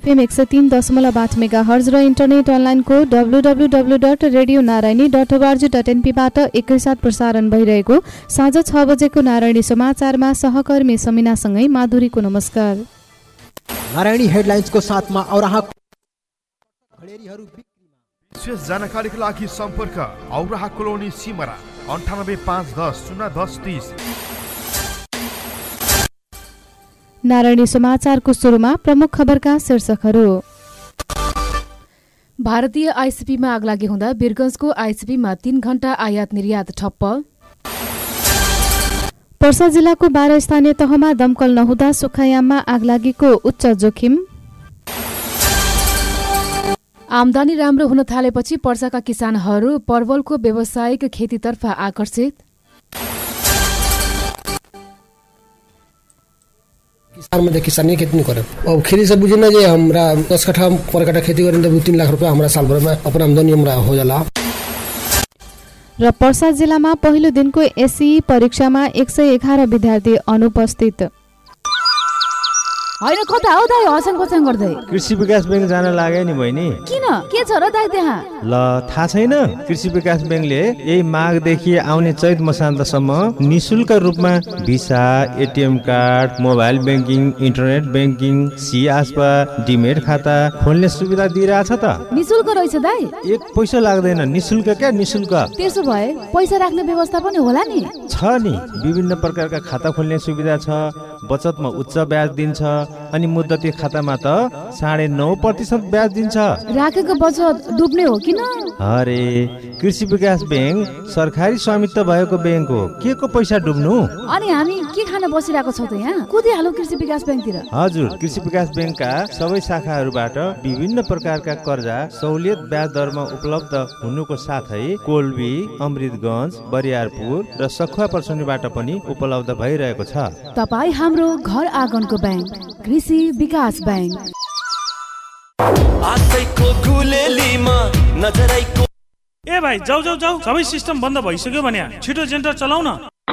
FM 103.8 megahertz र internet अनलाइनको www.radionarayani.org.np बाट एकैसाथ प्रसारण भइरहेको साँझ 6 बजेको नारायणी समाचारमा सहकर्मी समिनासँगै माधुरीको नमस्कार। नारायणी हेडलाइन्सको साथमा औराहा खडेरीहरू विशेष जानकारीका लागि सम्पर्क औराहा कोलोनी सिमरा 9851101030। नारायणी समाचारको सुरुमा प्रमुख खबरका शीर्षकहरू। भारतीय आईसीपीमा आगलागी हुँदा वीरगञ्जको आईसीपीमा 3 घण्टा आयात निर्यात ठप्प। पर्सा जिल्लाको 12 स्थानीय तहमा दमकल नहुँदा सुखायाममा आगलागीको उच्च जोखिम। आमदानी राम्रो हुन थालेपछि पर्साका किसानहरू परवलको व्यावसायिक खेतीतर्फ आकर्षित। किसान नहीं खेती नहीं करे अब खेती से बुझे ना जे हमरा 10 कट्ठा पर कट्ठा खेती गरें तो 3 लाख रुपया हमरा साल भर में अपना आमदनी हमरा हो जाला। र पर्सा जिल्लामा पहिलो दिनको एसई परीक्षामा 111 विद्यार्थी अनुपस्थित। हैन कता हो दाइ हसन पछाङ गर्दै? कृषि विकास बैंक जान लाग्यो नि बहिनी। किन के छ र दाइ त्यहाँ? ल थाहा छैन, कृषि विकास बैंकले यही माघदेखि आउने चैत मसान्तसम्म निशुल्क रूपमा visa, ATM card, mobile banking, internet banking, C ASBA, demat खाता खोल्ने सुविधा दिइरहेछ त। निशुल्क रहेछ दाइ? 1 पैसा लाग्दैन, निशुल्क क्या निशुल्क। त्यसो भए पैसा राख्ने व्यवस्था पनि होला नि? छ नि, विभिन्न प्रकारका खाता खोल्ने सुविधा छ, बचतमा उच्च ब्याज दिन्छ अनि मुद्दती खातामा त 9.5% ब्याज दिन्छ। राखेको बचत डुब्ने हो किन? अरे कृषि विकास बैंक सरकारी स्वामित्व भएको बैंक हो, के को पैसा डुब्नु? अनि हामी के खान बसिरहेको छौ त यहाँ? कुदिहालौ कृषि विकास बैंकतिर। हजुर, कृषि विकास बैंकका सबै शाखाहरूबाट विभिन्न प्रकारका कर्जा सहुलियत ब्याज दरमा उपलब्ध हुनुको साथै कोल्बी, अमृतगञ्ज, बरियारपुर र सखुवा पर्सनीबाट पनि उपलब्ध भइरहेको छ। तपाई हाम्रो घर आँगनको बैंक कृषि विकास बैंक। ए भाइ जाऊ सबै सिस्टम बन्द भइसक्यो भने छिटो जेनरेटर चलाउ न।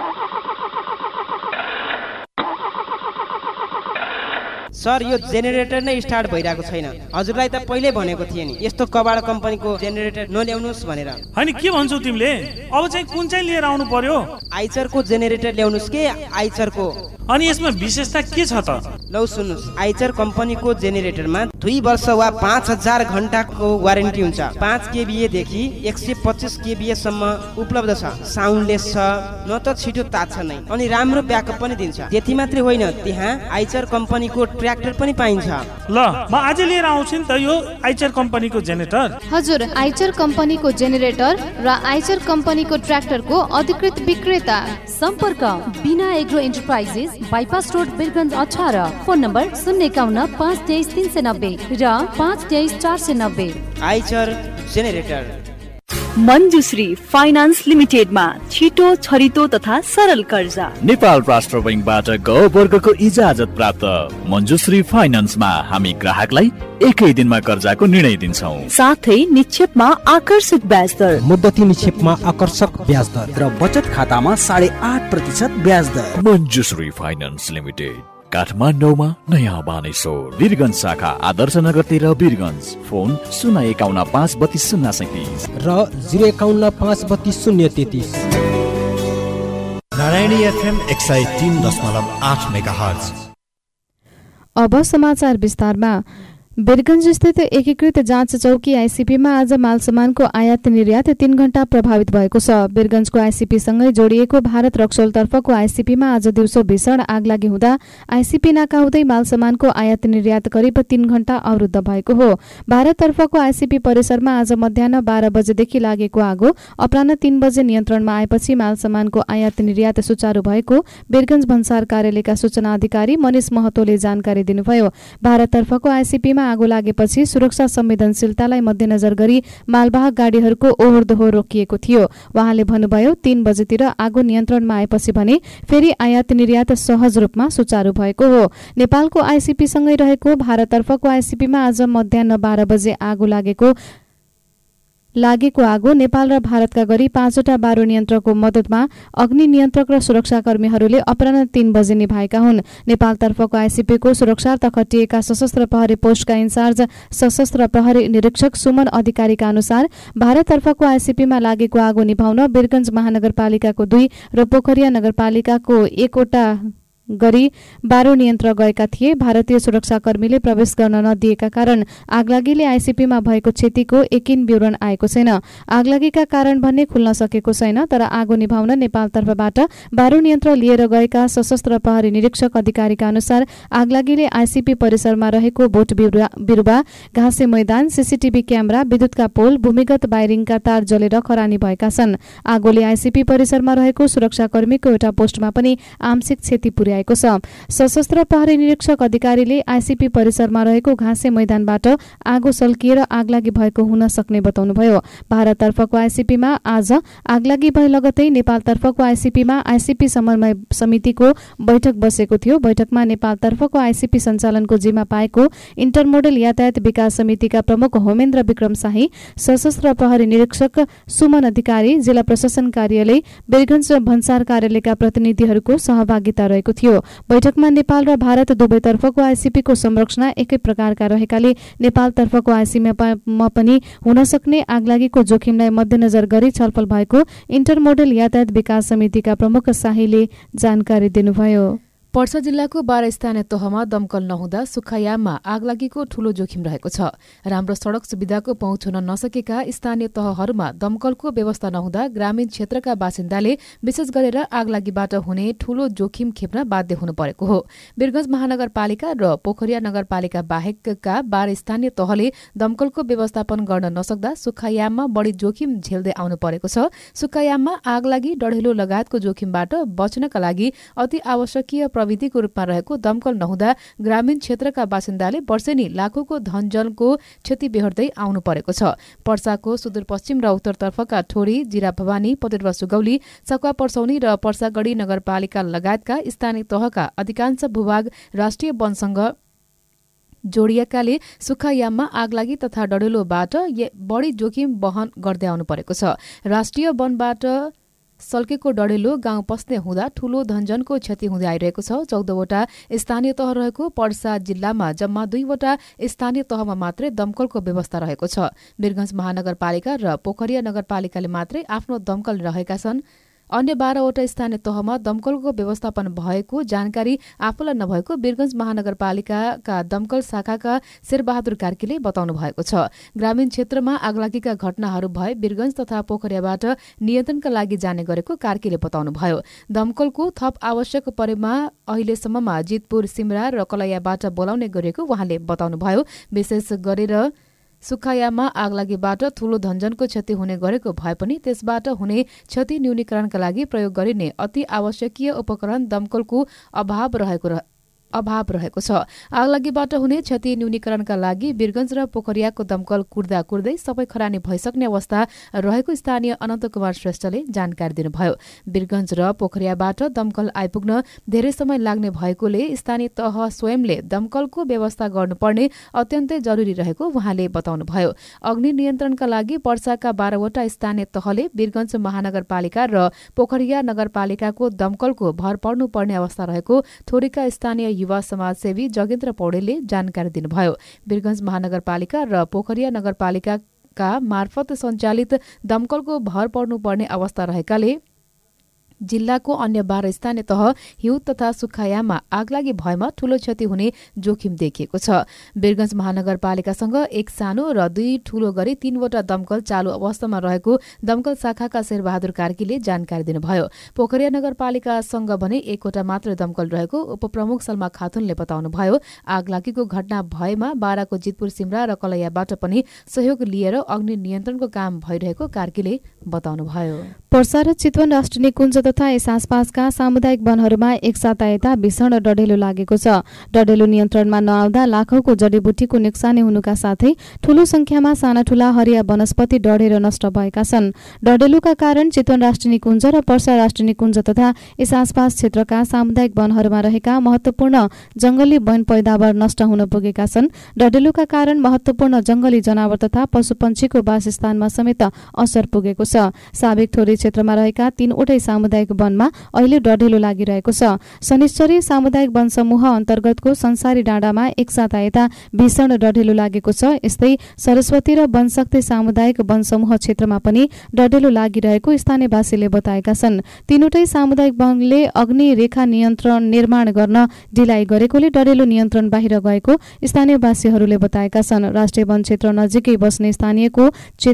सर यो जेनेरेटर नै स्टार्ट भइरहेको छैन। हजुरलाई त पहिले भनेको थिए नि यस्तो कबाड कम्पनीको जेनेरेटर नल्याउनुस् भनेर। हैन के भन्छौ तिमीले? अब चाहिँ कुन चाहिँ लिएर आउनु पर्यो? आइचरको जेनेरेटर ल्याउनुस् के आइचरको। अनि यसमा विशेषता के छ त? लौ सुन्नुस्, आइचर कम्पनीको जेनेरेटरमा 2 वर्ष वा 5000 घण्टाको वारेन्टी हुन्छ। 5 केभीए देखि 125 केभीए सम्म उपलब्ध छ। साउन्डलेस छ, न त छिटो तात्छ नै, अनि राम्रो ब्याकअप पनि दिन्छ। त्यति मात्रै होइन, त्यहाँ आइचर कम्पनीको ट्र्याक्टर पनि पाइन्छ। ल म आज लिएर आउँछु नि त यो आइचर कम्पनीको जेनेरेटर। हजुर, आइचर कम्पनीको जेनेरेटर र आइचर कम्पनीको ट्र्याक्टरको अधिकृत विक्रेता। सम्पर्क बिना agro enterprises, bypass road, Birgunj 18। Phone number 051 523 390 र 523 490। Eicher generator. मञ्जुश्री फाइनान्स लिमिटेडमा छिटो, छरितो तथा सरल कर्जा। नेपाल राष्ट्र बैंकबाट ग वर्गको इजाजत प्राप्त मञ्जुश्री फाइनान्समा हामी ग्राहकलाई एकै दिनमा कर्जाको निर्णय दिन्छौँ। साथै निक्षेपमा आकर्षक ब्याज दर, मुद्दती निक्षेपमा आकर्षक ब्याज दर र बचत खातामा 8.5% ब्याज दर। मञ्जुश्री फाइनान्स लिमिटेड, काठमाडौँमा नयाँ बानेश्वर, वीरगञ्ज शाखा आदर्श नगर 13 वीरगञ्ज। फोन 051 532 037 र 051 532 033। Narayani FM 103.8 megahertz. अब समाचार विस्तारमा। वीरगञ्ज स्थित एकीकृत जाँच चौकी आईसीपीमा आज मालसामानको आयात निर्यात 3 घण्टा प्रभावित भएको छ। वीरगञ्जको आईसीपी सँगै जोडिएको भारत रक्सौलतर्फको आईसीपीमा आज दिउँसो भीषण आगलागी हुँदा आईसीपी नाका हुँदै मालसामानको आयात निर्यात करिब 3 घण्टा अवरुद्ध भएको हो। भारततर्फको आईसीपी परिसरमा आज मध्याह्न 12 बजेदेखि लागेको आगो अपराह्न 3 बजे नियन्त्रणमा आएपछि मालसामानको आयात निर्यात सुचारू भएको वीरगञ्ज भन्सार कार्यालयका सूचना अधिकारी मनिष महतोले जानकारी दिनुभयो। भारततर्फको आईसीपीमा आगो लागेपछि सुरक्षा संवेदनशीलतालाई मध्यनजर गरी मालवाहक गाडीहरूको ओहोर दोहोर रोकिएको थियो। उहाँले भन्नुभयो 3 बजेतिर आगो नियन्त्रणमा आएपछि भने फेरि आयात निर्यात सहज रूपमा सुचारू भएको हो। नेपालको आईसीपी सँगै रहेको भारततर्फको आईसीपीमा आज मध्याह्न 12 बजे आगो लागेको आगो नेपाल र भारतका गरी 5वटा बारो नियन्त्रकको मद्दतमा अग्नि नियन्त्रक र सुरक्षाकर्मीहरूले अपराह्न 3 बजे निभाएका हुन्। नेपालतर्फको आईसीपीको सुरक्षार्थ खटिएका सशस्त्र प्रहरी पोस्टका इन्चार्ज सशस्त्र प्रहरी निरीक्षक सुमन अधिकारीका अनुसार भारततर्फको आईसीपीमा लागेको आगो निभाउन वीरगञ्ज महानगरपालिकाको 2 र पोखरिया नगरपालिकाको 1वटा गरी बारो नियन्त्रक गएका थिए। भारतीय सुरक्षाकर्मीले प्रवेश गर्न नदिएका कारण आगलागीले आईसीपीमा भएको क्षतिको एकिन विवरण आएको छैन। आगलागीका कारण भन्ने खुल्न सकेको छैन, तर आगो निभाउन नेपालतर्फबाट बारो नियन्त्रक लिएर गएका सशस्त्र प्रहरी निरीक्षक अधिकारीका अनुसार आगलागीले आईसीपी परिसरमा रहेको बोट बिरुवा, घाँसे मैदान, सीसीटीभी क्यामेरा, विद्युतका पोल, भूमिगत बाइरिङका तार जलेर खरानी भएका छन्। आगोले आईसीपी परिसरमा रहेको सुरक्षाकर्मीको एउटा पोस्टमा पनि आंशिक क्षति पुर्याएको छ। सशस्त्र प्रहरी निरीक्षक अधिकारीले आईसीपी परिसरमा रहेको घाँसे मैदानबाट आगो सल्किएर आगलागी भएको हुन सक्ने बताउनुभयो। भारततर्फको आईसीपीमा आज आगलागी भए लगतै नेपालतर्फको आईसीपीमा आईसीपी समन्वय समितिको बैठक बसेको थियो। बैठकमा नेपालतर्फको आईसीपी सञ्चालनको जिम्मा पाएको इन्टरमोडल यातायात विकास समितिका प्रमुख होमेन्द्र विक्रम शाही, सशस्त्र प्रहरी निरीक्षक सुमन अधिकारी, जिल्ला प्रशासन कार्यालय, वीरगञ्ज भन्सार कार्यालयका प्रतिनिधिहरूको सहभागिता रहेको थियो। बैठकमा नेपाल र भारत दुवैतर्फको आईसीपीको संरचना एकै प्रकारका रहेकाले नेपालतर्फको आईसीपीमा पनि हुन सक्ने आगलागीको जोखिमलाई मध्यनजर गरी छलफल भएको इन्टरमोडल यातायात विकास समितिका प्रमुख शाहीले जानकारी दिनुभयो। पर्सा जिल्लाको 12 स्थानीय तहमा दमकल नहुँदा सुक्खायाममा आगलागीको ठूलो जोखिम रहेको छ। राम्रो सड़क सुविधाको पहुँच हुन नसकेका स्थानीय तहहरूमा दमकलको व्यवस्था नहुँदा ग्रामीण क्षेत्रका बासिन्दाले विशेष गरेर आगलागीबाट हुने ठूलो जोखिम खेप्न बाध्य हुनु परेको हो। वीरगञ्ज महानगरपालिका र पोखरिया नगरपालिका बाहेकका 12 स्थानीय तहले दमकलको व्यवस्थापन गर्न नसक्दा सुक्खायाममा बढी जोखिम झेल्दै आउनु परेको छ। सुक्खायाममा आगलागी, डढेलो लगायतको जोखिमबाट बच्नका लागि अति आवश्यकीय प्रविधिको रूपमा रहेको दमकल नहुँदा ग्रामीण क्षेत्रका बासिन्दाले वर्षेनी लाखौंको धनजनको क्षति बेहोर्दै आउनु परेको छ। पर्साको सुदूरपश्चिम र उत्तरतर्फका ठोरी, जिरा भवानी, पटेरवा सुगौली, सकुवा पर्सौनी र पर्सागढी नगरपालिका लगायतका स्थानीय तहका अधिकांश भूभाग राष्ट्रिय वनसँग जोडिएकाले सुक्खायाममा आगलागी तथा डढेलोबाट बढी जोखिम वहन गर्दै आउनु परेको छ। राष्ट्रिय वनबाट सल्केको डढेलो गाउँ पस्ने हुँदा ठूलो धनजनको क्षति हुँदै आइरहेको छ। 14वटा स्थानीय तह रहेको पर्सा जिल्लामा जम्मा 2वटा स्थानीय तहमा मात्रै दमकलको व्यवस्था रहेको छ। वीरगञ्ज महानगरपालिका र पोखरिया नगरपालिकाले मात्रै आफ्नो दमकल रहेका छन्। अन्य 12वटा स्थानीय तहमा दमकलको व्यवस्थापन भएको जानकारी आफूलाई नभएको वीरगञ्ज महानगरपालिकाका दमकल शाखाका शेरबहादुर कार्कीले बताउनु भएको छ। ग्रामीण क्षेत्रमा आगलागीका घटनाहरू भए वीरगञ्ज तथा पोखरियाबाट नियन्त्रणका लागि जाने गरेको कार्कीले बताउनुभयो। दमकलको थप आवश्यक परेमा अहिलेसम्ममा जितपुर, सिमरा र कलैयाबाट बोलाउने गरिएको उहाँले बताउनुभयो। विशेष गरेर सुक्खायाममा आगलागीबाट ठूलो धनजनको क्षति हुने गरेको भए पनि त्यसबाट हुने क्षति न्यूनीकरणका लागि प्रयोग गरिने अति आवश्यकीय उपकरण दमकलको अभाव रहेको छ। आगलागीबाट हुने क्षति न्यूनीकरणका लागि वीरगञ्ज र पोखरियाको दमकल कुर्दा कुर्दै सबै खरानी भइसक्ने अवस्था रहेको स्थानीय अनन्त कुमार श्रेष्ठले जानकारी दिनुभयो। वीरगञ्ज र पोखरियाबाट दमकल आइपुग्न धेरै समय लाग्ने भएकोले स्थानीय तह स्वयंले दमकलको व्यवस्था गर्नुपर्ने अत्यन्तै जरुरी रहेको उहाँले बताउनुभयो। अग्नि नियन्त्रणका लागि पर्साका 12वटा स्थानीय तहले वीरगञ्ज महानगरपालिका र पोखरिया नगरपालिकाको दमकलको भर पर्नुपर्ने अवस्था रहेको थोरीका स्थानीय युवा समाजसेवी जगेन्द्र पौडेलले जानकारी दिनुभयो। वीरगञ्ज महानगरपालिका र पोखरिया नगरपालिकाका मार्फत सञ्चालित दमकलको भर पर्नुपर्ने अवस्था रहेकाले जिल्लाको अन्य 12 स्थानीय तह हिउँ तथा सुक्खायाममा आगलागी भएमा ठूलो क्षति हुने जोखिम देखिएको छ। वीरगञ्ज महानगरपालिकासँग एक सानो र 2 ठूलो गरी 3वटा दमकल चालु अवस्थामा रहेको दमकल शाखाका शेरबहादुर कार्कीले जानकारी दिनुभयो। पोखरिया नगरपालिकासँग भने 1वटा मात्र दमकल रहेको उपप्रमुख सलमा खातुनले बताउनुभयो। आगलागीको घटना भएमा बाराको जितपुर, सिमरा र कलैयाबाट पनि सहयोग लिएर अग्नि नियन्त्रणको काम भइरहेको कार्कीले बताउनुभयो। पर्सा र चितवन राष्ट्रिय निकुञ्ज तथा यस आसपासका सामुदायिक वनहरूमा एक साता यता भीषण डढेलो लागेको छ। डढेलो नियन्त्रणमा नआउँदा लाखौंको जडीबुटीको नोक्सानी हुनुका साथै ठूलो संख्यामा साना ठूला हरिया वनस्पति डढेर नष्ट भएका छन्। डढेलोका कारण चितवन राष्ट्रिय निकुञ्ज र पर्सा राष्ट्रिय निकुञ्ज तथा यस आसपास क्षेत्रका सामुदायिक वनहरूमा रहेका महत्वपूर्ण जंगली वन पैदावार नष्ट हुन पुगेका छन्। डढेलोका कारण महत्वपूर्ण जंगली जनावर तथा पशुपन्छीको वासस्थानमा समेत असर पुगेको छ। साबिक थोरै क्षेत्रमा रहेका 3वटै सामुदायिक वनमा अहिले डढेलो लागिरहेको छ। शनिश्चरी सामुदायिक वन समूह अन्तर्गतको संसारी डाँडामा एक साता यता भीषण डढेलो लागेको छ। यस्तै सरस्वती र वनशक्ति सामुदायिक वन समूह क्षेत्रमा पनि डढेलो लागिरहेको स्थानीयवासीले बताएका छन्। 3वटै सामुदायिक वनले अग्नि रेखा नियन्त्रण निर्माण गर्न ढिलाइ गरेकोले डढेलो नियन्त्रण बाहिर गएको स्थानीयवासीहरूले बताएका छन्। राष्ट्रिय वन क्षेत्र नजिकै बस्ने स्थानीयको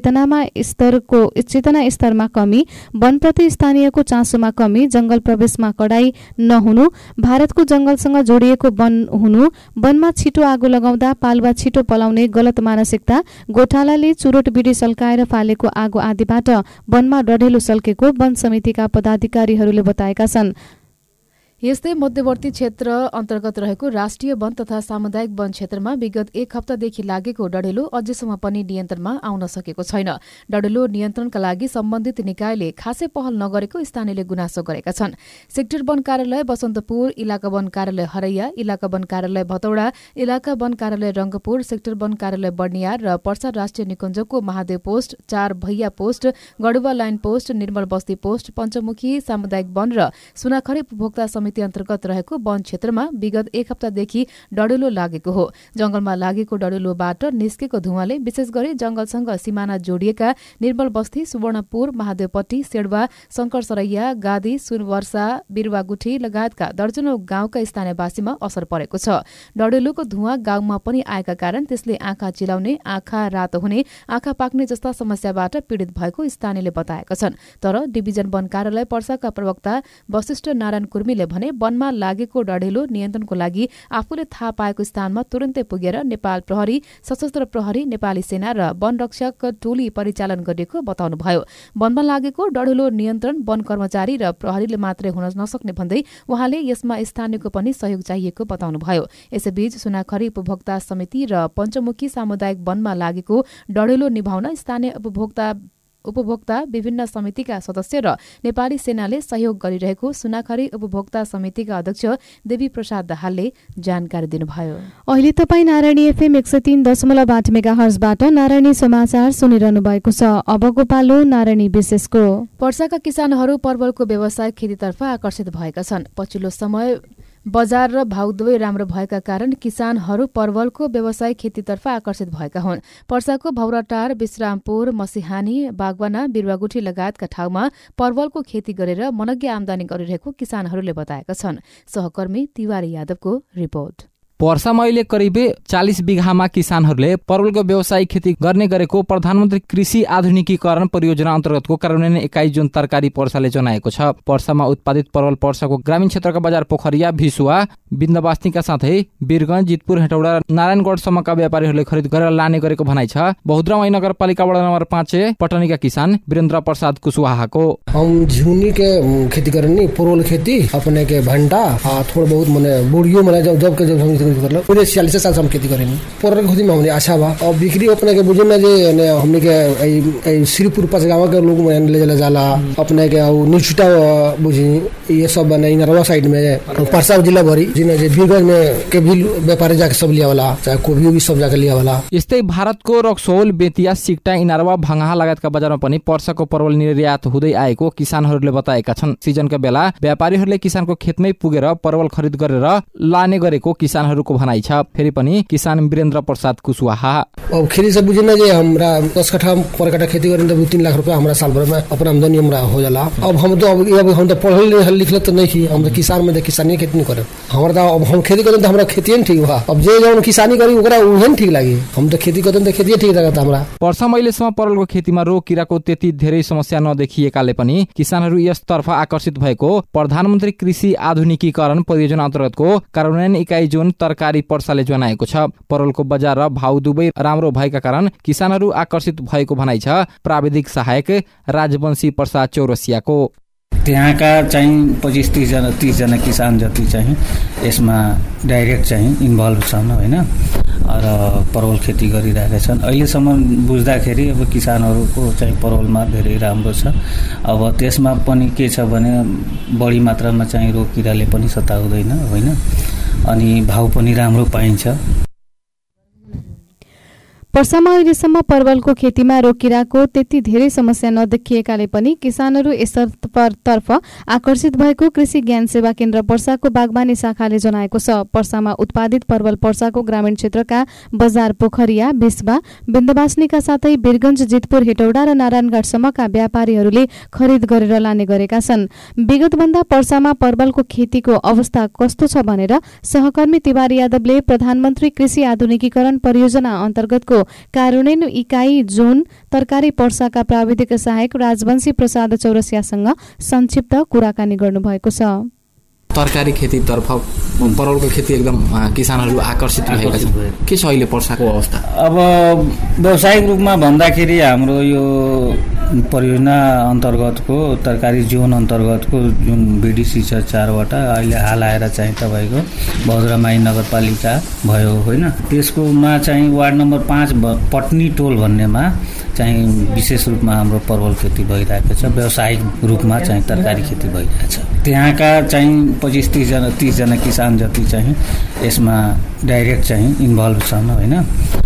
चेतना स्तरमा कमी, वनप्रति स्थानीयको चासोमा कमी, जंगल प्रवेशमा कडाई नहुनु, भारतको जंगलसँग जोडिएको वन हुनु, वनमा छिटो आगो लगाउँदा पालुवा छिटो पलाउने गलत मानसिकता, गोठालाले चुरोट बिडी सल्काएर फालेको आगो आदिबाट वनमा डढेलो सल्केको वन समितिका पदाधिकारीहरूले बताएका छन्। यस्तै मध्यवर्ती क्षेत्र अन्तर्गत रहेको राष्ट्रिय वन तथा सामुदायिक वन क्षेत्रमा विगत 1 हप्तादेखि लागेको डढेलो अझैसम्म पनि नियन्त्रणमा आउन सकेको छैन। डढेलो नियन्त्रणका लागि सम्बन्धित निकायले खासै पहल नगरेको स्थानीयले गुनासो गरेका छन्। सेक्टर वन कार्यालय बसन्तपुर, इलाका वन कार्यालय हरैया, इलाका वन कार्यालय भतौडा, इलाका वन कार्यालय रंगपुर, सेक्टर वन कार्यालय बर्नियार र पर्सा राष्ट्रिय निकुञ्जको महादेव पोस्ट, 4 भैया post, Gaduwa line post, Nirmal Basti post, पञ्चमुखी सामुदायिक वन र सुनाखरी उपभोक्ता समिति अन्तर्गत रहेको वन क्षेत्रमा विगत 1 हप्तादेखि डढेलो लागेको हो। जंगलमा लागेको डढेलोबाट निस्केको धुवाले विशेष गरी जंगलसँग सिमाना जोडिएका निर्मल बस्ती, सुवर्णपुर, महादेवपट्टी, सेडवा, शंकरसरैया, गादी, सुनवर्षा, बिरुवागुठी लगायतका दर्जनौं गाउँका स्थानीयवासीमा असर परेको छ। डढेलोको धुवा गाउँमा पनि आएका कारण त्यसले आँखा चिलाउने, आँखा रातो हुने, आँखा पाक्ने जस्ता समस्याबाट पीडित भएको स्थानीयले बताएका छन्। तर डिभिजन वन कार्यालय पर्साका प्रवक्ता वशिष्ठ नारायण कुर्मीले भने वनमा लागेको डढेलो नियन्त्रणको लागि आफूले थाहा पाएको स्थानमा तुरन्तै पुगेर नेपाल प्रहरी, सशस्त्र प्रहरी, नेपाली सेना र वन रक्षक टोली परिचालन गरिएको बताउनुभयो। वनमा लागेको डढेलो नियन्त्रण वन कर्मचारी र प्रहरीले मात्रै हुन नसक्ने भन्दै उहाँले यसमा स्थानीयको पनि सहयोग चाहिएको बताउनुभयो। यसैबीच सुनाखरी उपभोक्ता समिति र पञ्चमुखी सामुदायिक वनमा लागेको डढेलो निभाउन स्थानीय उपभोक्ता विभिन्न समितिका सदस्य र नेपाली सेनाले सहयोग गरिरहेको सुनाखरी उपभोक्ता समितिका अध्यक्ष देवी प्रसाद दाहालले जानकारी दिनुभयो। अहिले तपाईँ नारायणी एफएम 103.8 मेगाहर्जबाट नारायणी समाचार सुनिरहनु भएको छ। अबको पालो नारायणी विशेषको। पर्साका किसानहरू परवलको व्यावसायिक खेतीतर्फ आकर्षित भएका छन्। पछिल्लो समय बजार र भाउ दुवै राम्रो भएका कारण किसानहरू परवलको व्यावसायिक खेतीतर्फ आकर्षित भएका हुन्। पर्साको भौराटार, विश्रामपुर, मसिहानी, बागवाना, बिरुवागुठी लगायतका ठाउँमा परवलको खेती गरेर मनग्य आमदानी गरिरहेको किसानहरूले बताएका छन्। सहकर्मी तिवारी यादवको रिपोर्ट। पर्सामा अहिले करिब 40 बिघामा किसानहरूले परवलको व्यावसायिक खेती गर्ने गरेको प्रधानमन्त्री कृषि आधुनिकीकरण परियोजना अन्तर्गतको कार्यान्वयन एकाइ जुन तरकारी पर्साले जनाएको छ। पर्सामा उत्पादित परवल पर्साको ग्रामीण क्षेत्रका बजार पोखरिया, भिसुवा, बिन्दवास्नीका साथै वीरगञ्ज, जितपुर, हेटौडा, नारायणगढसम्मका व्यापारीहरूले खरिद गरेर लाने गरेको भनाइ छ। बहुद्रमाई नगरपालिका वडा नम्बर 5 पटनीका किसान वीरेन्द्र प्रसाद कुशवाहाको। हम झुनी के खेती करनी, परवल खेती अपने के भंटा थोड़ा बहुत मने बुढ़ियो मने जब के मतलब पूरे 40 साल से हम खेती करेंगे। परवल खेती में हमने अच्छा बा और बिक्री अपने के बुझे ना जे हमने के श्रीपुर पचगावा के लोग में ले जला जाला अपने के निचुटा बुझी ये सब बने नरवा साइड में परसा जिला भरी जिने जे बीरगंज में के भी व्यापारी जाके सब लिया वाला, चाहे कोभी भी सब जाके लिया वाला। यस्तै भारतको रक्सौल, बेतिया, सिकटा, इनारवा, भंगाहा लगायतका बजारमा पनि पर्साको परवल निर्यात हुँदै आएको किसानहरूले बताएका छन्। सिजनका बेला व्यापारीहरूले किसानको खेतमै पुगेर परवल खरिद गरेर लाने गरेको किसानहरूको भनाइ छ। फेरि पनि किसान वीरेन्द्र प्रसाद कुशवाहा। अब खेती से बुझे ना जे हमरा 10 कट्ठा पर कट्ठा खेती करें तो 3 लाख रुपया हमरा साल भर में अपना आमदनी हमरा हो जाला। अब हम तो पढ़ल लिखल तो नहीं की, हम तो किसान में किसानी खेती नहीं करे। हमरा तो अब हम खेती करें तो हमरा खेती ठीक हुआ। अब जे जौन किसानी करी ओकरा उहेन ठीक लागी। हम तो खेती करें तो खेती ठीक लागत हमरा। पर्सा महिलेसम्म परवलको खेतीमा रोग किराको त्यति धेरै समस्या नदेखिएकाले पनि किसानहरू यसतर्फ आकर्षित भएको प्रधानमन्त्री कृषि आधुनिकीकरण परियोजना अन्तर्गतको कार्यान्वयन इकाइ जुन तरकारी पर्साले जनाएको छ। परवलको बजार र भाउ दुवै राम्रो भएका कारण किसानहरू आकर्षित भएको भनाइ छ प्राविधिक सहायक राजवंशी प्रसाद चौरसियाको। त्यहाँका चाहिँ 25-30 जना किसान जति चाहिँ यसमा डाइरेक्ट चाहिँ इन्भल्भ छन् होइन र परवल खेती गरिरहेका छन्। अहिलेसम्म बुझ्दाखेरि अब किसानहरूको चाहिँ परवलमा धेरै राम्रो छ। अब त्यसमा पनि के छ भने बढी मात्रामा चाहिँ रोग किराले पनि सताउँदैन होइन, अनि भाउ पनि राम्रो पाइन्छ। पर्सामा अहिलेसम्म परवलको खेतीमा रोग किराको त्यति धेरै समस्या नदेखिएकाले पनि किसानहरू यसतर्फ आकर्षित भएको कृषि ज्ञान सेवा केन्द्र पर्साको बागवानी शाखाले जनाएको छ। पर्सामा उत्पादित परवल पर्साको ग्रामीण क्षेत्रका बजार पोखरिया, बिस्वा, बिन्दवासनीका साथै वीरगञ्ज, जितपुर, हेटौडा र नारायणगढसम्मका व्यापारीहरूले खरिद गरेर लाने गरेका छन्। विगतभन्दा पर्सामा परवलको खेतीको अवस्था कस्तो छ भनेर सहकर्मी तिवारी यादवले प्रधानमन्त्री कृषि आधुनिकीकरण परियोजना अन्तर्गतको कार्यान्वयन इकाइ जोन तरकारी पर्साका प्राविधिक सहायक राजवंशी प्रसाद चौरसियासँग संक्षिप्त कुराकानी गर्नुभएको छ। तरकारी खेतीतर्फ परवलको खेती एकदम किसानहरू आकर्षित भएका छन्। के छ अहिले पर्साको अवस्था? अब व्यावसायिक रूपमा भन्दाखेरि हाम्रो यो परियोजना अन्तर्गतको तरकारी जोन अन्तर्गतको जुन बीडीसी छ 4वटा, अहिले हाल आएर चाहिँ तपाईँको बज्रमाई नगरपालिका भयो होइन, त्यसकोमा चाहिँ वार्ड नम्बर 5 पटनी टोल भन्नेमा चाहिँ विशेष रूपमा हाम्रो परवल खेती भइरहेको छ। व्यावसायिक रूपमा चाहिँ तरकारी खेती भइरहेको छ। त्यहाँका चाहिँ 25-30 जना किसान जति चाहिँ यसमा डाइरेक्ट चाहिँ इन्भल्भ छन् होइन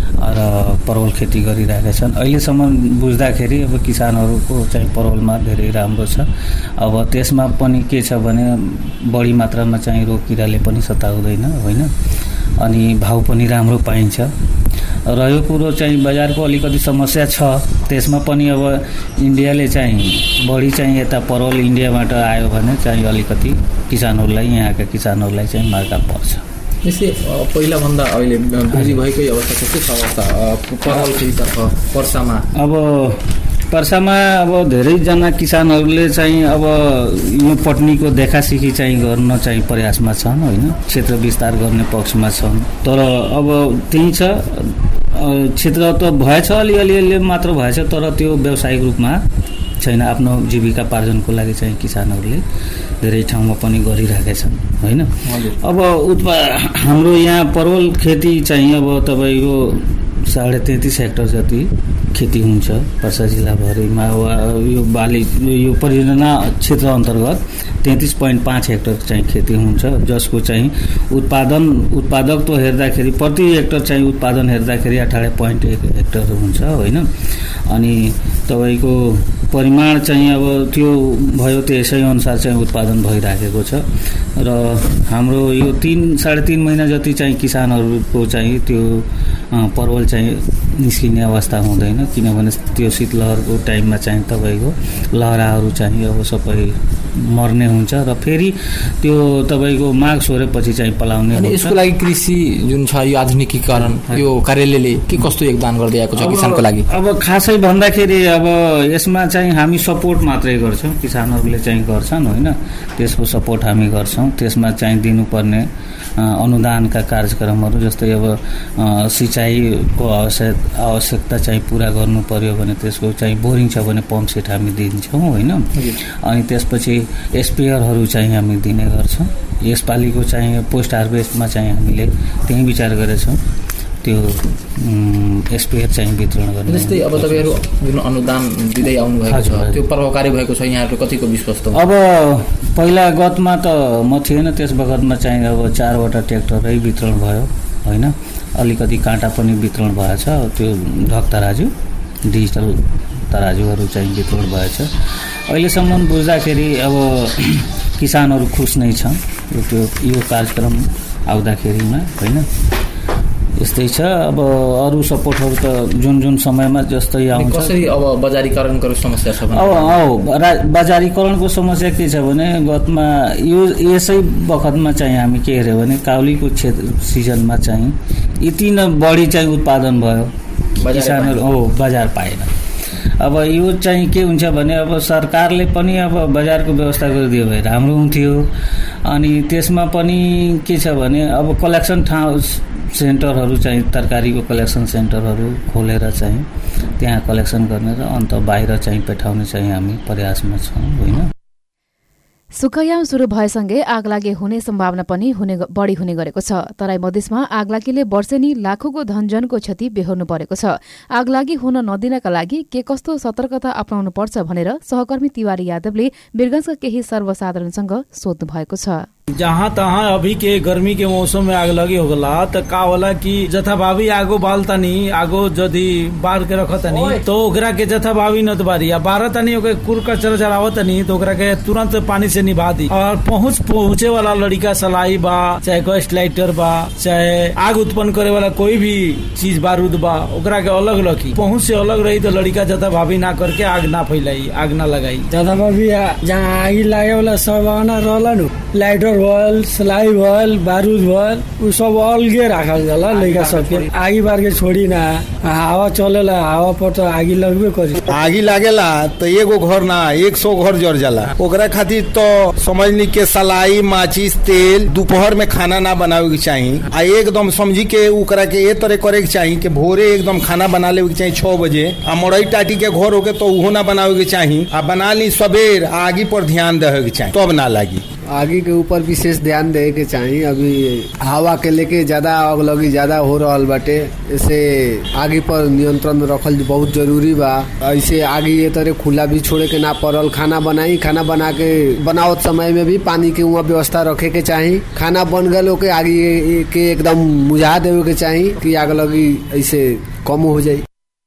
र परवल खेती गरिरहेका छन्। अहिलेसम्म बुझ्दाखेरि अब किसानहरूको चाहिँ परवलमा धेरै राम्रो छ। अब त्यसमा पनि के छ भने बढी मात्रामा चाहिँ रोग किराले पनि सताउँदैन होइन, अनि भाउ पनि राम्रो पाइन्छ। रह्यो कुरो चाहिँ बजारको अलिकति समस्या छ, त्यसमा पनि अब इन्डियाले चाहिँ बढी चाहिँ यता परवल इन्डियाबाट आयो भने चाहिँ अलिकति किसानहरूलाई, यहाँका किसानहरूलाई चाहिँ मार्का पर्छ। यसले पहिलाभन्दा अहिले वृद्धि भएकै अवस्था के छ अवस्था परवल खेतीतर्फ पर्सामा? अब पर्सामा अब धेरैजना किसानहरूले चाहिँ अब यो पटनीको देखासिखी चाहिँ गर्न चाहिँ प्रयासमा छन् होइन, क्षेत्र विस्तार गर्ने पक्षमा छन्। तर अब त्यही छ, क्षेत्र त भएछ, अलिअलि मात्र भएछ, तर त्यो व्यावसायिक रूपमा छैन। आफ्नो जीविका पार्जनको लागि चाहिँ किसानहरूले धेरै ठाउँमा पनि गरिरहेका छन् होइन। अब हाम्रो यहाँ परवल खेती चाहिँ अब तपाईँको 33.5 हेक्टर जति खेती हुन्छ पर्सा जिल्लाभरिमा। यो बाली यो परियोजना क्षेत्र अन्तर्गत 33.5 हेक्टर चाहिँ खेती हुन्छ, जसको चाहिँ उत्पादकत्व हेर्दाखेरि प्रति हेक्टर चाहिँ उत्पादन हेर्दाखेरि 18.1 हेक्टर हुन्छ होइन। अनि तपाईँको परिमाण चाहिँ अब त्यो भयो त्यसै अनुसार चाहिँ उत्पादन भइराखेको छ। र हाम्रो यो 3-3.5 महिना जति चाहिँ किसानहरूको चाहिँ त्यो परवल चाहिँ निस्किने अवस्था हुँदैन, किनभने त्यो शीतलहरको टाइममा चाहिँ तपाईँको लहराहरू चाहिँ अब सबै मर्ने हुन्छ र फेरि त्यो तपाईँको माघ सोरेपछि चाहिँ पलाउने हुन्छ। यसको लागि कृषि जुन छ यो आधुनिकीकरण यो कार्यालयले के कस्तो योगदान गर्दै आएको छ किसानको लागि? अब खासै भन्दाखेरि अब यसमा चाहिँ हामी सपोर्ट मात्रै गर्छौँ, किसानहरूले चाहिँ गर्छन् होइन, त्यसको सपोर्ट हामी गर्छौँ। त्यसमा चाहिँ दिनुपर्ने अनुदानका कार्यक्रमहरू जस्तै अब सिँचाइको आवश्यकता चाहिँ पुरा गर्नु पर्यो भने त्यसको चाहिँ बोरिङ छ भने पम्प सेट हामी दिन्छौँ होइन। अनि त्यसपछि स्प्रेयरहरू चाहिँ हामी दिने गर्छौँ। यसपालिको चाहिँ पोस्ट हार्भेस्टमा चाहिँ हामीले त्यही विचार गरेछौँ, त्यो स्प्रेयर चाहिँ वितरण गर्ने। जस्तै अब तपाईँहरू जुन अनुदान दिँदै आउनु भएको छ त्यो प्रभावकारी भएको छ यहाँहरूको कतिको विश्वास त? अब पहिला गतमा त म थिएन, त्यस बखतमा चाहिँ अब 4वटा ट्र्याक्टरै वितरण भयो होइन, अलिकति काँटा पनि वितरण भएछ, त्यो ढक तराजु डिजिटल तराजुहरू चाहिँ वितरण भएछ। अहिलेसम्म बुझ्दाखेरि अब किसानहरू खुस नै छन् यो कार्यक्रम आउँदाखेरिमा होइन। यस्तै छ। अब अरू सपोर्टहरू त जुन समयमा जस्तै आउँछ। कसरी अब बजारीकरणको समस्या छ? अब बजारीकरणको समस्या के छ भने गतमा यसै बखतमा चाहिँ हामी के हेऱ्यो भने काउलीको सिजनमा चाहिँ यति नै बढी चाहिँ उत्पादन भयो, किसानहरू बजार पाएन। अब यो चाहिँ के हुन्छ भने अब सरकारले पनि अब बजारको व्यवस्था गरिदियो भए राम्रो हुन्थ्यो। अनि त्यसमा पनि के छ भने अब कलेक्सन सेन्टरहरू चाहिँ तरकारीको कलेक्सन सेन्टरहरू खोलेर चाहिँ त्यहाँ कलेक्सन गर्ने र अन्त बाहिर चाहिँ पठाउने चाहिँ हामी प्रयासमा छौँ होइन। सुखयाम सुरु भएसँगै आगलागी हुने सम्भावना पनि बढी हुने गरेको छ। तराई मधेसमा आगलागीले वर्षेनी लाखौंको धनजनको क्षति बेहोर्नु परेको छ। आगलागी हुन नदिनका लागि के कस्तो सतर्कता अपनाउनु पर्छ भनेर सहकर्मी तिवारी यादवले वीरगंजका केही सर्वसाधारणसँग सोध्नु भएको छ। जहाँ तहाँ अभी के गर्मी के मौसम में आग लगी होगला तो का होला कि जथाभावी आगो बालतानी आगो जदि बार के रखतनी तो ओकरा के जथाभावी न बारी या बारतानी ओके कुरका चरचरावतनी तो ओकरा के तुरंत पानी से निभा दी। और पहुँचे वाला लड़का सलाई बा चाहे गैस लाइटर बा चाहे आग उत्पन्न करे वाला कोई भी चीज बारूद बा ओकरा के अलग रखी। पहुँच से अलग रही तो लड़का जथाभावी ना करके आग ना फैलाई आग ना लगाई। जथाभावी जहाँ आग लागे वाला संभावना रहला नु लाइटर भल सलाई भल बारूद भल उ सब अलगे राखल जाला लइका सबके आगी बार के छोड़ी ना हवा चलेला हवा पर तो आगी लगबे करी। आगी लागेला तो एगो घर ना 100 घर जर जाला। ओकरा खातिर तो समझनी के सलाई माचिस तेल दोपहर में खाना ना बनावे के चाहिए। आ एकदम समझी के ओकरा के ए तरह करे के चाहिए कि भोरे एकदम खाना बना लेवे के चाहिए 6 बजे। आ मड़ई टाटी के घर होके तो उहो ना बनावे के चाहिए। आ बना ली सबेर आगी पर ध्यान देवे के चाहिए तब ना लागी। आगे के ऊपर विशेष ध्यान देवे के चाहिए। अभी हवा के लेके ज्यादा आग लगी ज्यादा हो रहल बाटे, ऐसे आगे पर नियंत्रण रखल बहुत जरूरी बा। ऐसे आगे ये तरह खुला भी छोड़े के ना पड़ल। खाना बनाई खाना बना के बनावत समय में भी पानी के वहाँ व्यवस्था रखे के चाहिए। खाना बन गए के आगे के एकदम बुझा देवे के चाहिए कि आग लगी ऐसे कम हो जाए।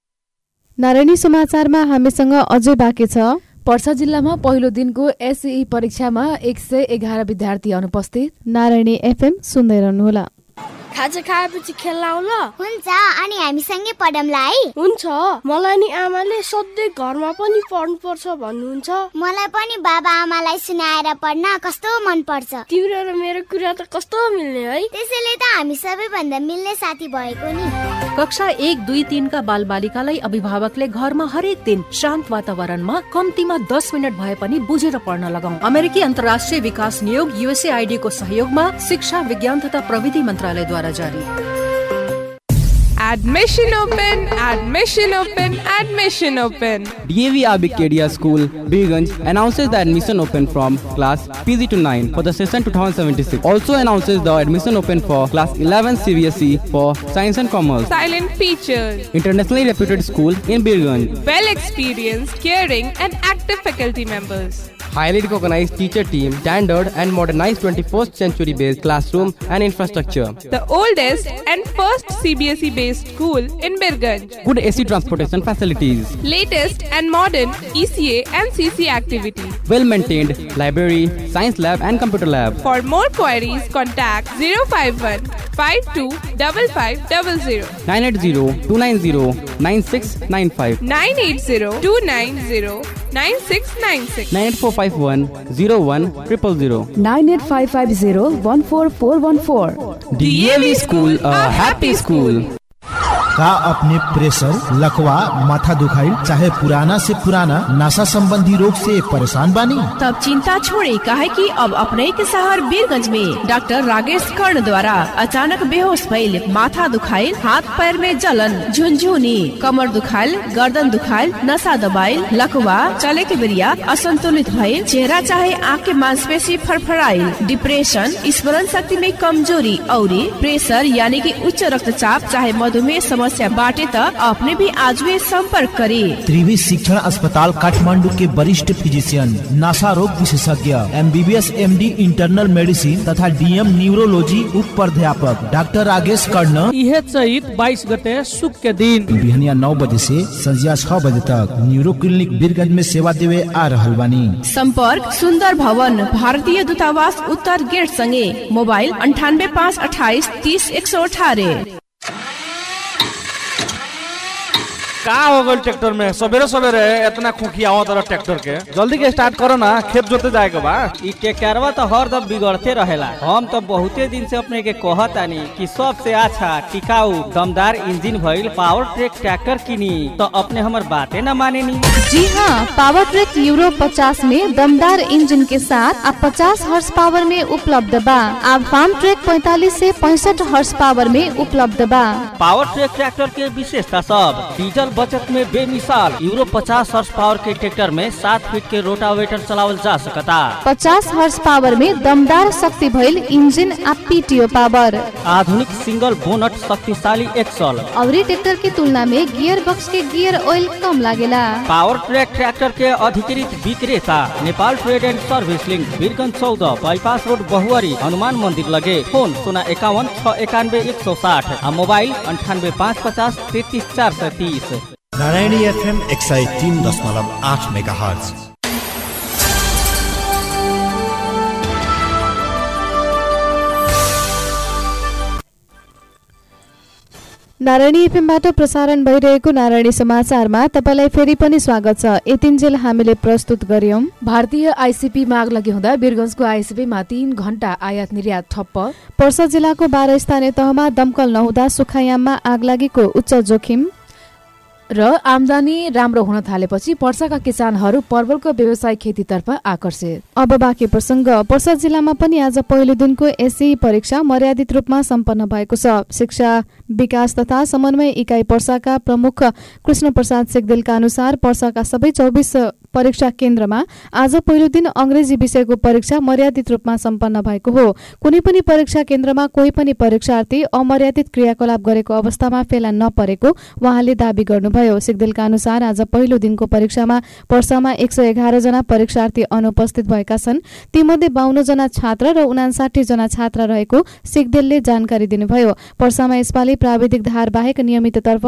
नारायणी समाचारमा हामीसँग अझै बाँकी छ। पर्सा जिल्लामा पहिलो दिनको एसई परीक्षामा 111 विद्यार्थी अनुपस्थित। नारायणी एफएम सुन्दै रहनुहोला। खाजा खाएपछि खेल्न आउल हुन्छ अनि हामी सँगै पढौँला है। हुन्छ। मलाई नि आमाले सधैँ घरमा पनि पढ्नु पर्छ भन्नुहुन्छ। मलाई पनि बाबा आमालाई सुनाएर पढ्न कस्तो मन पर्छ। तिम्रो र मेरो कुरा त कस्तो मिल्ने है। त्यसैले त हामी सबैभन्दा मिल्ने साथी भएको नि। कक्षा 1, 2, 3 का बालबालिकालाई अभिभावकले घरमा हरेक दिन शान्त वातावरणमा कम्तीमा 10 मिनट भए पनि बुझेर पढ्न लगाऊ। अमेरिकी अन्तर्राष्ट्रिय विकास नियोग USAID को सहयोगमा शिक्षा विज्ञान तथा प्रविधि मन्त्रालयद्वारा जारी। Admission open, admission open, admission open. DAV Abikedia School, Birganj announces the admission open from class PG to 9 for the session 2076. Also announces the admission open for class 11 CBSE for Science and Commerce. Silent features. Internationally reputed school in Birganj. Well experienced, caring and active faculty members. Highly recognized teacher team, standard and modernized 21st century based classroom and infrastructure. The oldest and first CBSE based school in Birganj. Good AC transportation facilities. Latest and modern ECA and CC activities. Well maintained library, science lab and computer lab. For more queries, contact 051 52 5500 980 290 9695 980 290 9696 98451 01 000 98550 14414. DAV School, a happy school. का अपने pressure लकवा माथा दुखाई चाहे पुराना से पुराना नशा संबंधी रोग से परेशान बानी? तब चिंता छोड़े काहे कि अब अपने के शहर बीरगंज में डॉक्टर राकेश कर्ण द्वारा अचानक बेहोश भइल, माथा दुखाइल, हाथ पैर में जलन, झुनझुनी, कमर दुखाइल, गर्दन दुखाइल, नशा दबाइल, लकवा, चले के बेरिया असंतुलित भइल, चेहरा चाहे आँख के मांसपेशी फड़फड़ाइल, डिप्रेशन, स्मरण शक्ति में कमजोरी और प्रेशर यानी कि उच्च रक्तचाप चाहे मधुमेह समस्या बाटे त अपने भी आज भी संपर्क करी। त्रिवी शिक्षण अस्पताल काठमांडू के वरिष्ठ फिजिशियन, नशा रोग विशेषज्ञ, MBBS MD इंटरनल मेडिसिन तथा DM न्यूरोलॉजी उप प्राध्यापक डॉक्टर राकेश कर्ण यह चैत 22 गते शुक्र के दिन बिहनिया 9 बजे से संध्या 6 बजे तक न्यूरो क्लिनिक बीरगंज में सेवा देवे आ रहल बानी। संपर्क सुंदर भवन, भारतीय दूतावास उत्तर गेट संगे, मोबाइल 98 528 30 118। का हो गल ट्रैक्टर में सवेरे सवेरे इतना खुखिया हो तरह ट्रैक्टर के जल्दी के स्टार्ट करो ना, खेत जोते जाए के बा। ई ट्रैक्टरवा तो हर दम बिगड़ते रहेला। हम तो बहुते दिन से अपने के कहतानी कि सबसे अच्छा टिकाऊ दमदार इंजन भइल पावर ट्रैक ट्रैक्टर किनी, तो अपने हमर बातें न माने नी। जी हाँ, पावर ट्रैक यूरो 50 में दमदार इंजन के साथ अब 50 हॉर्स पावर में उपलब्ध बा। अब फार्म ट्रैक 45 से 65 हॉर्स पावर में उपलब्ध बा। पावर ट्रैक ट्रैक्टर के विशेषता सब डीजल बचत में बेमिसाल। यूरो 50 हॉर्स पावर के ट्रैक्टर में 7 फीट के रोटावेटर चलावल जा सकता। 50 हॉर्स पावर में दमदार शक्ति भइल इंजन आ पीटीओ पावर। आधुनिक सिंगल बोनट शक्तिशाली एक्सल। अवरी ट्रैक्टर की तुलना में गियर बॉक्स के गियर ऑयल कम लागेला। पावर ट्रैक ट्रैक्टर के अधिकृत विक्रेता Nepal trade and service link, Birgunj 14, bypass road, Bahuari, Hanuman मंदिर लगे। फोन 051 691 160 और mobile 98 550 33 430। Narayani FM 103.8 megahertz. Narayani एफएमबाट प्रसारण भइरहेको नारायणी समाचारमा तपाईलाई फेरि पनि स्वागत छ। यतिन्जेल हामीले प्रस्तुत गर्यौं भारतीय आईसीपी माग लागि हुँदा वीरगंजको आईसीपीमा 3 घण्टा आयात निर्यात ठप्प। पर्सा जिल्लाको 12 स्थानीय तहमा दमकल नहुँदा सुखायाममा आगलागीको उच्च जोखिम र आम्दानी राम्रो हुन थालेपछि पर्साका किसानहरू परवलको व्यवसाय खेतीतर्फ आकर्षित। अब बाँकी प्रसंग। पर्सा जिल्लामा पनि आज पहिलो दिनको एसई परीक्षा मर्यादित रूपमा सम्पन्न भएको छ। शिक्षा विकास तथा समन्वय इकाई पर्साका प्रमुख कृष्ण प्रसाद सेगदेलका अनुसार पर्साका सबै 24 परीक्षा केन्द्रमा आज पहिलो दिन अंग्रेजी विषयको परीक्षा मर्यादित रूपमा सम्पन्न भएको हो। कुनै पनि परीक्षा केन्द्रमा कोही पनि परीक्षार्थी अमर्यादित क्रियाकलाप गरेको अवस्थामा फेला नपरेको उहाँले दावी गर्नुभयो। सिगदेलका अनुसार आज पहिलो दिनको परीक्षामा पर्सामा 111 जना परीक्षार्थी अनुपस्थित भएका छन्। तीमध्ये 52 जना छात्र र 59 जना छात्रा रहेको सिगदेलले जानकारी दिनुभयो। पर्सामा यसपालि प्राविधिक धार बाहेक नियमिततर्फ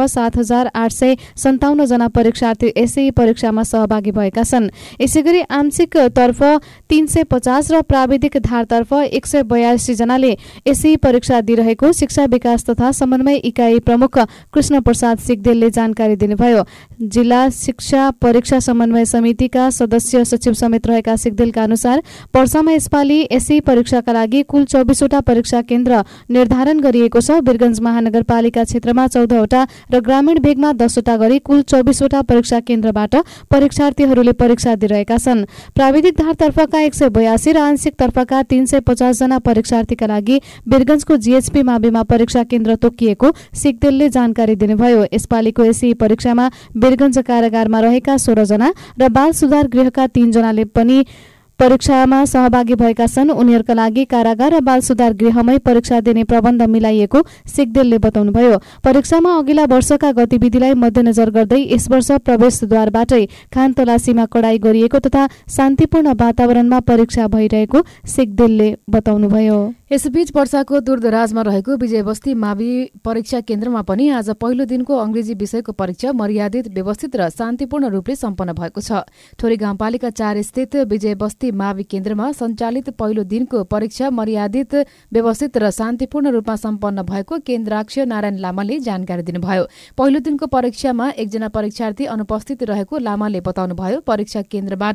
7857 जना परीक्षार्थी एसई परीक्षामा सहभागी भएका छन्। यसैगरी आंशिक तर्फ 350 र प्राविधिक धारतर्फ 182 जनाले एसई परीक्षा दिइरहेको शिक्षा विकास तथा समन्वय इकाई प्रमुख कृष्ण प्रसाद सिगदेलले जानकारी दिनुभयो। जिल्ला शिक्षा परीक्षा समन्वय समितिका सदस्य सचिव समेत रहेका सिगदेलका अनुसार पर्सामा यसपालि एसई परीक्षाका लागि कुल 24 वटा परीक्षा केन्द्र निर्धारण गरिएको छ। वीरगंज महानगरपालिका क्षेत्रमा 14 वटा र ग्रामीण भेगमा 10 वटा गरी कुल 24 वटा परीक्षा केन्द्रबाट परीक्षार्थीहरूले परीक्षा दिइरहेका छन्। प्राविधिक धारतर्फका 182 र आंशिक तर्फका 350 जना परीक्षार्थीका लागि वीरगंजको जीएचपी माविमा परीक्षा केन्द्र तोकिएको सिगदेलले जानकारी दिनुभयो। यसपालिको एसई परीक्षामा वीरगंज कारागारमा रहेका 16 जना र बाल सुधार गृहका 3 जनाले पनि परीक्षामा सहभागी भएका छन्। उनीहरूका लागि कारागार र बाल सुधार गृहमै परीक्षा दिने प्रबन्ध मिलाइएको सिगदेलले बताउनुभयो। परीक्षामा अघिल्ला वर्षका गतिविधिलाई मध्यनजर गर्दै यस वर्ष प्रवेशद्वारबाटै खान तलासीमा कडाई गरिएको तथा शान्तिपूर्ण वातावरणमा परीक्षा भइरहेको सिगदेलले बताउनुभयो। यसबीच पर्साको दूरदराजमा रहेको विजयबस्ती मावि परीक्षा केन्द्रमा पनि आज पहिलो दिनको अंग्रेजी विषयको परीक्षा मर्यादित, व्यवस्थित र शान्तिपूर्ण रूपले सम्पन्न भएको छ। ठोरी गाउँपालिका 4 स्थित विजयबस्ती मावि केन्द्रमा सञ्चालित पहिलो दिनको परीक्षा मर्यादित, व्यवस्थित र शान्तिपूर्ण रूपमा सम्पन्न भएको केन्द्राध्यक्ष नारायण लामाले जानकारी दिनुभयो। पहिलो दिनको परीक्षामा 1 जना परीक्षार्थी अनुपस्थित रहेको लामाले बताउनुभयो। परीक्षा केन्द्रबाट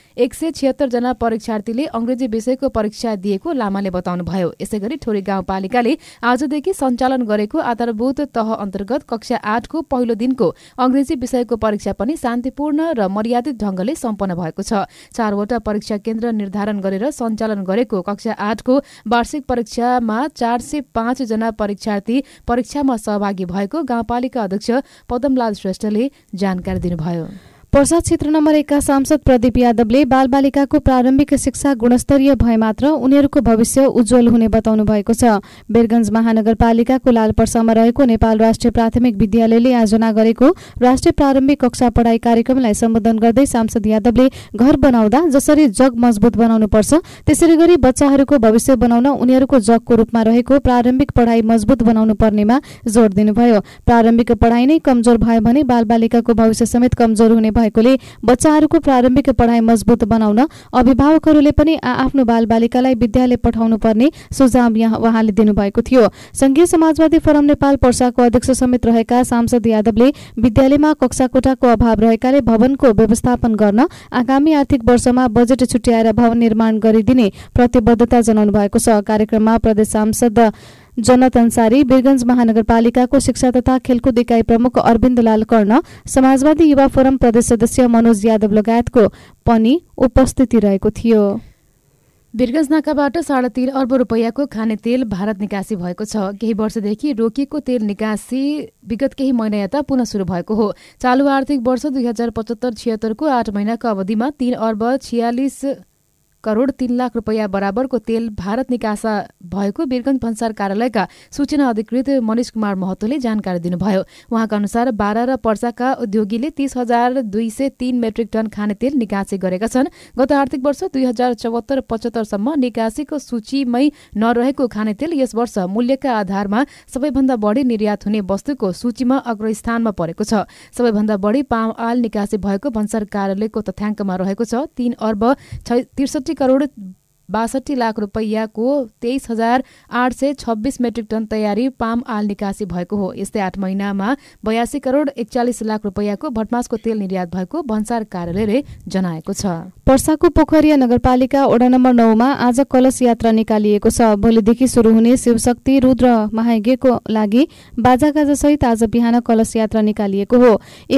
176 जना परीक्षार्थीले अंग्रेजी विषयको परीक्षा दिएको लामाले बताउनुभयो। यसैगरी ठोरी गाउँपालिकाले आजदेखि सञ्चालन गरेको आधारभूत तह अन्तर्गत कक्षा 8 को पहिलो दिनको अंग्रेजी विषयको परीक्षा पनि शान्तिपूर्ण र मर्यादित ढंगले सम्पन्न भएको छ। 4 वटा परीक्षा केन्द्र निर्धारण गरेर सञ्चालन गरेको कक्षा 8 को वार्षिक परीक्षामा 405 जना परीक्षार्थी परीक्षामा सहभागी भएको गाउँपालिका अध्यक्ष पदमलाल श्रेष्ठले जानकारी दिनुभयो। पर्सा क्षेत्र नम्बर 1 का सांसद प्रदीप यादवले बालबालिकाको प्रारम्भिक शिक्षा गुणस्तरीय भए मात्र उनीहरूको भविष्य उज्जवल हुने बताउनु भएको छ। वीरगंज महानगरपालिकाको लालपर्सामा रहेको नेपाल राष्ट्रिय प्राथमिक विद्यालयले आयोजना गरेको राष्ट्रिय प्रारम्भिक कक्षा पढाइ कार्यक्रमलाई सम्बोधन गर्दै सांसद यादवले घर बनाउँदा जसरी जग मजबुत बनाउनुपर्छ त्यसरी गरी बच्चाहरूको भविष्य बनाउन उनीहरूको जगको रूपमा रहेको प्रारम्भिक पढाइ मजबुत बनाउनु पर्नेमा जोड़ दिनुभयो। प्रारम्भिक पढाइ नै कमजोर भयो भने बालबालिकाको भविष्य समेत कमजोर हुने भएकोले बच्चाहरूको प्रारम्भिक पढाइ मजबुत बनाउन अभिभावकहरूले पनि आफ्नो बालबालिकालाई विद्यालय पठाउनु पर्ने सुझाव उहाँले दिनुभएको थियो। संघीय समाजवादी फोरम नेपाल पर्साको अध्यक्ष समेत रहेका सांसद यादवले विद्यालयमा कक्षा कोठाको अभाव रहेकाले भवनको व्यवस्थापन गर्न आगामी आर्थिक वर्षमा बजेट छुट्याएर भवन निर्माण गरिदिने प्रतिबद्धता जनाउनु भएको छ। कार्यक्रममा प्रदेश सांसद जनत अन्सारी, वीरगंज महानगरपालिकाको शिक्षा तथा खेलकुद इकाइ प्रमुख अरविन्द लाल कर्ण, समाजवादी युवा फोरम प्रदेश सदस्य मनोज यादव लगायतको पनि उपस्थिति रहेको थियो। वीरगञ्ज नाकाबाट 3.5 अर्ब रुपैयाँको खाने तेल भारत निकासी भएको छ। केही वर्षदेखि रोकिएको तेल निकासी विगत केही महिना यता पुनः सुरु भएको हो। चालु आर्थिक वर्ष 2075-76 को 8 महिनाको अवधिमा 3 अर्ब 46 करोड 3 लाख रुपैयाँ बराबरको तेल भारत निकासा भएको वीरगञ्ज भन्सार कार्यालयका सूचना अधिकृत मनिष कुमार महतोले जानकारी दिनुभयो। उहाँका अनुसार 12 र पर्साका उद्योगीले 30,203 मेट्रिक टन खाने तेल निकासी गरेका छन्। गत आर्थिक वर्ष 2074-75 सम्म निकासीको सूचीमै नरहेको खाने तेल यस वर्ष मूल्यका आधारमा सबैभन्दा बढी निर्यात हुने वस्तुको सूचीमा अग्रस्थानमा परेको छ। सबैभन्दा बढी पाम आयल निकासी भएको भन्सार कार्यालयको तथ्याङ्कमा रहेको छ। 3 अर्ब 63 करोड 62 लाख रुपैयाँको 23,826 मेट्रिक टन तयारी पाम आयल निकासी भएको हो। यस्तै 8 महिनामा 82 करोड 41 लाख रुपैयाँको भटमासको तेल निर्यात भएको भन्सार कार्यालयले जनाएको छ। पर्साको पोखरिया नगरपालिका वडा नम्बर 9 मा आज कलश यात्रा निकालिएको छ। भोलिदेखि सुरु हुने शिवशक्ति रुद्र महायज्ञको लागि बाजागाजा सहित आज बिहान कलश यात्रा निकालिएको हो।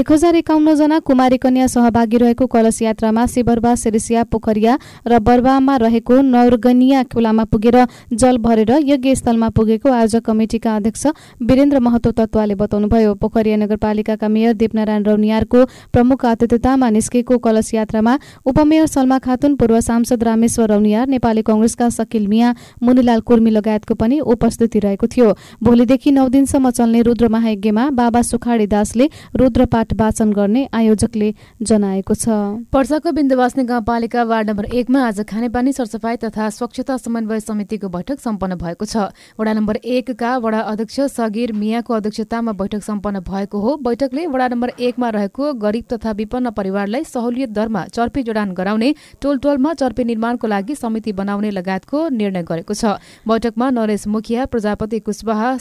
1051 जना कुमारी कन्या सहभागी रहेको कलश यात्रामा शिवरबा, सिरिसिया, पोखरिया र बर्बामा रहेको नौरगनिया खोलामा पुगेर जल भरेर यज्ञ स्थलमा पुगेको आयोजक कमिटिका अध्यक्ष वीरेन्द्र महतो तत्वाले बताउनुभयो। पोखरिया नगरपालिकाका मेयर दीपनारायण रौनियारको प्रमुख अतिथितामा निस्केको कलश यात्रामा उपमेयर सलमा खातुन, पूर्व सांसद रामेश्वर रौनियार, नेपाली कांग्रेसका शकील मिया, मुनिलाल कुर्मी लगायतको पनि उपस्थिति रहेको थियो। भोलिदेखि 9 दिनसम्म चल्ने रुद्र महायज्ञमा बाबा सुखाडी दासले रुद्रपाठ वाचन गर्ने आयोजकले जनाएको छ। पर्साको बिन्दुवासनी गाउँपालिका वार्ड नम्बर 1 मा आज खानेपानी सरसफाई तथा स्वच्छता समन्वय समितिको बैठक सम्पन्न भएको छ। वडा नम्बर 1 का वडा अध्यक्ष सगिर मियाको अध्यक्षतामा बैठक सम्पन्न भएको हो। बैठकले वडा नम्बर 1 मा रहेको गरिब तथा विपन्न परिवारलाई सहुलियत दरमा चर्पी जोडान गराउने, टोलमा चर्पी निर्माणको लागि समिति बनाउने लगायतको निर्णय गरेको छ। बैठकमा नरेश मुखिया, प्रजापति कुशवाहा,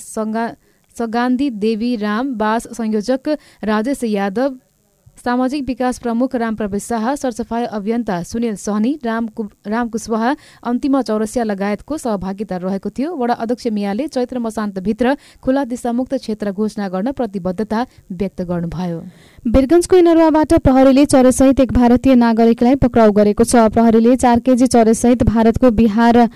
सगान्धी देवी राम, बास संयोजक राजेश यादव, सामाजिक विकास प्रमुख रामप्रवेश शाह, सरसफाई अभियन्ता सुनिल सहनी, राम कुशवाहा, अन्तिम चौरसिया लगायतको सहभागिता रहेको थियो। वडा अध्यक्ष मियाले चैत्र मसान्तभित्र खुला दिशामुक्त क्षेत्र घोषणा गर्न प्रतिबद्धता व्यक्त गर्नुभयो। वीरगञ्जको इनरवाबाट प्रहरीले चरेसहित एक भारतीय नागरिकलाई पक्राउ गरेको छ। प्रहरीले 4 केजी चरेसहित भारतको बिहार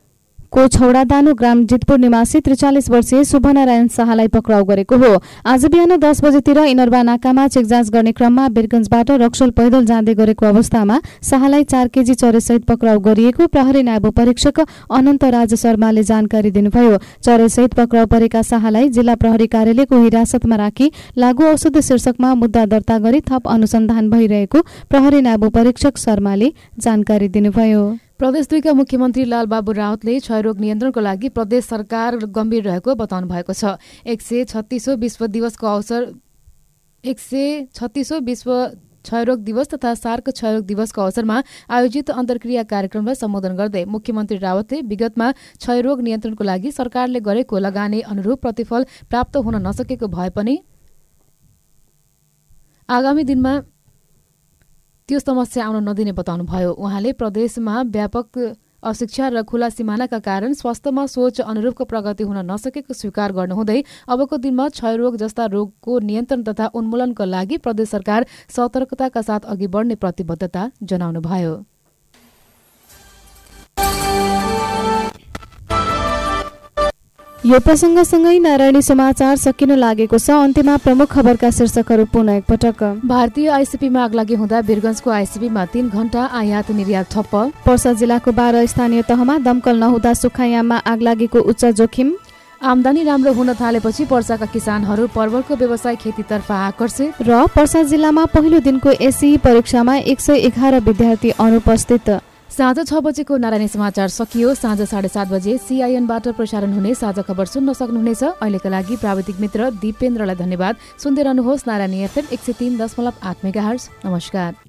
को छौडादानो ग्राम जितपुर निवासी 43 वर्षीय शुभनारायण शाहलाई पक्राउ गरेको हो। आज बिहान 10 बजेतिर इनरवा नाकामा चेक जाँच गर्ने क्रममा वीरगञ्जबाट रक्सोल पैदल जाँदै गरेको अवस्थामा शाहलाई 4 केजी चरेसहित पक्राउ गरिएको प्रहरी नायब परीक्षक अनन्त राज शर्माले जानकारी दिनुभयो। चरेसहित पक्राउ परेका शाहलाई जिल्ला प्रहरी कार्यालयको हिरासतमा राखी लागू औषधि शीर्षकमा मुद्दा दर्ता गरी थप अनुसन्धान भइरहेको प्रहरी नायब परीक्षक शर्माले जानकारी दिनुभयो। प्रदेश 2 का मुख्यमन्त्री लालबाबु राउतले क्षयरोग नियन्त्रणको लागि प्रदेश सरकार गम्भीर रहेको बताउनु भएको छ। 136औं विश्व दिवसको अवसर 136औं विश्व क्षयरोग दिवस तथा सार्क क्षयरोग दिवसको अवसरमा आयोजित अन्तर्क्रिया कार्यक्रमलाई सम्बोधन गर्दै मुख्यमन्त्री रावतले विगतमा क्षयरोग नियन्त्रणको लागि सरकारले गरेको लगानी अनुरूप प्रतिफल प्राप्त हुन नसकेको भए पनि आगामी दिनमा त्यो समस्या आउन नदिने बताउनुभयो। उहाँले प्रदेशमा व्यापक अशिक्षा र खुला सिमानाका कारण स्वास्थ्यमा सोच अनुरूपको प्रगति हुन नसकेको स्वीकार गर्नुहुँदै अबको दिनमा क्षयरोग जस्ता रोगको नियन्त्रण तथा उन्मूलनका लागि प्रदेश सरकार सतर्कताका साथ अघि बढ्ने प्रतिबद्धता जनाउनुभयो। यो प्रसंगसँगै नारायणी समाचार सकिन लागेको छ। अन्त्यमा प्रमुख खबरका शीर्षकहरू पुनः एकपटक। भारतीय आईसीपीमा आगलागी हुँदा वीरगञ्जको आईसीपीमा 3 घण्टा आयात निर्यात ठप्प। पर्सा जिल्लाको 12 स्थानीय तहमा दमकल नहुँदा सुखायाममा आगलागीको उच्च जोखिम। आमदानी राम्रो हुन थालेपछि पर्साका किसानहरू परवलको व्यवसाय खेतीतर्फ आकर्षित। र पर्सा जिल्लामा पहिलो दिनको एसई परीक्षामा 111 विद्यार्थी अनुपस्थित। साँझ 6 बजेको नारायणी समाचार सकियो। साँझ 7:30 बजे सीआईएनबाट प्रसारण हुने साझा खबर सुन्न सक्नुहुनेछ। अहिलेका लागि प्राविधिक मित्र दिपेन्द्रलाई धन्यवाद। सुन्दै रहनुहोस् नारायणी एफएम 103.8 मेगाहर्ज। नमस्कार।